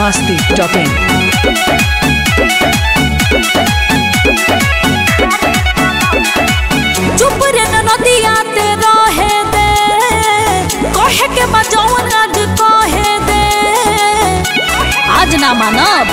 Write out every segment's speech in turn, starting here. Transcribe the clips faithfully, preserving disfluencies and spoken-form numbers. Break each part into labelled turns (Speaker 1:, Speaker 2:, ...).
Speaker 1: masti dot in.
Speaker 2: चुप रे नदिया ते रहे दे कहे के बजौन आज कहे दे आज ना मानब।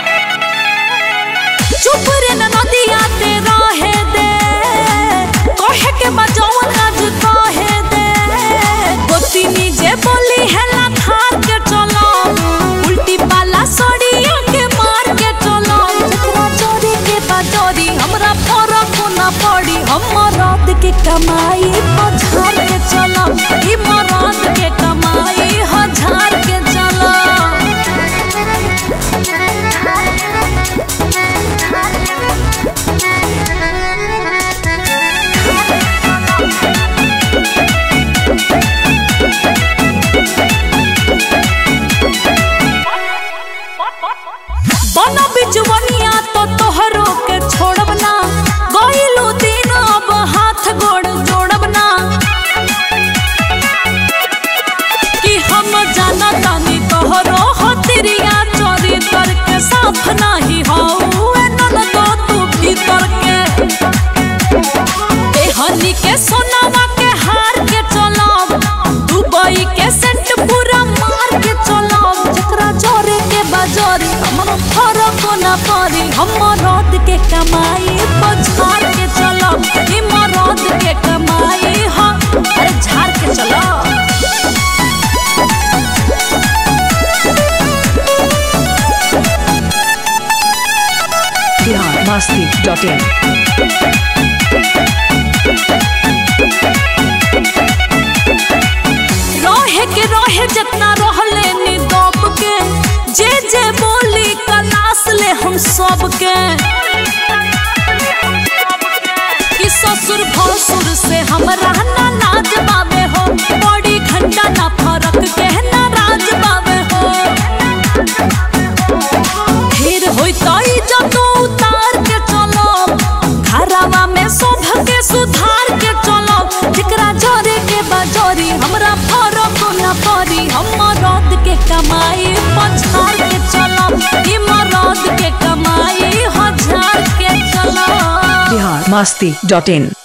Speaker 2: चुप रे नदिया ते रहे दे कहे के बजौन आज कहे दे गोतिनी जे बोली है ला थार के चलो उल्टी पाला सड़िया के मार के चलो जकरा चोरी के बाजोरी हमरा फरक ना पड़ी हम मरद के कमाई हजार के चलो ई मरद के कमाई हजार के चलो। बनो बिचवनिया तो तोहरो के छोड़ब ना गइलू दिन अब हाथ गोड़ जोड़ब ना कि हम जाना तानी तोहरो हतिरिया चोरी तर के साफ नाही हो नन तो तू भीतर के एहनी के सोनावा के हार के चलब दुबई के सेंट पूरा मार के चलब जकरा जोरे के बाजोरी हमरा फरक ना पड़ी हम मरद के कमाई बजार के चलब ई मरद के कमाई ह अरे झाड़ के चलो।
Speaker 1: Bihar masti dot in.
Speaker 2: रहे के रहे जितना रहले नी दब के जे जे बोली कलास ले हम सब के कि ससुर भसुर से हमरा ना नाज बावे हो बड़ी घंटा ना फरक के ना राज बावे हो फिर होई तई जब तो उतार के चलो घरवा में सब के सुधार के चलो जिकरा जोरे के बाजोरी हमरा फरक ना पड़ी हम मरद के कमाई पछाड़ के चलो ई मरद के कमाई हजार के चलो।
Speaker 1: Bihar masti dot in.